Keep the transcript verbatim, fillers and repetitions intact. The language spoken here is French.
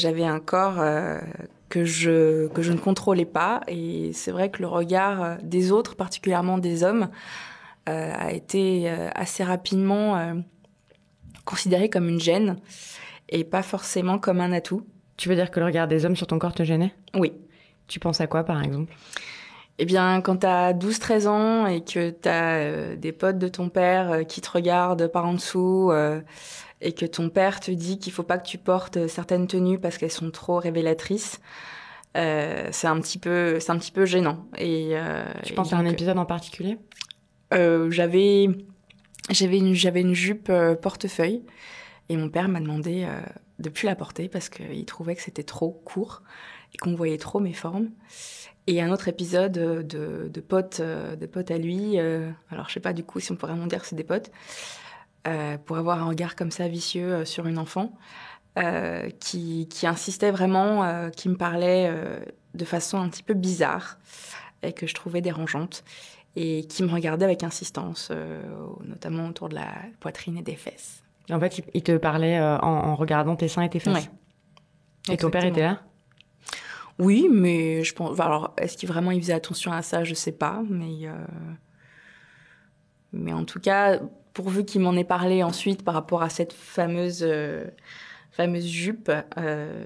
J'avais un corps euh, que, je, que je ne contrôlais pas et c'est vrai que le regard des autres, particulièrement des hommes, euh, a été euh, assez rapidement euh, considéré comme une gêne et pas forcément comme un atout. Tu veux dire que le regard des hommes sur ton corps te gênait? Oui. Tu penses à quoi, par exemple? Eh bien, quand t'as douze treize ans et que t'as euh, des potes de ton père euh, qui te regardent par en dessous euh, et que ton père te dit qu'il faut pas que tu portes certaines tenues parce qu'elles sont trop révélatrices, euh, c'est un petit peu, c'est un petit peu gênant. Et, euh, Tu et penses à un donc, épisode en particulier? euh, j'avais, j'avais une, j'avais une jupe euh, portefeuille et mon père m'a demandé euh, de plus la porter parce qu'il trouvait que c'était trop court et qu'on voyait trop mes formes. Et un autre épisode de, de potes, euh, de potes à lui, euh, alors je sais pas du coup si on pourrait vraiment dire que c'est des potes, euh, pour avoir un regard comme ça vicieux euh, sur une enfant, euh, qui, qui insistait vraiment, euh, qui me parlait euh, de façon un petit peu bizarre et que je trouvais dérangeante et qui me regardait avec insistance, euh, notamment autour de la poitrine et des fesses. En fait, il il te parlait euh, en, en regardant tes seins et tes Ouais, fesses. Et ton père était exactement. là? Oui, mais je pense. Alors, est-ce qu'il vraiment il faisait attention à ça? Je sais pas, mais euh, mais en tout cas, pourvu qu'il m'en ait parlé ensuite par rapport à cette fameuse euh, fameuse jupe, euh,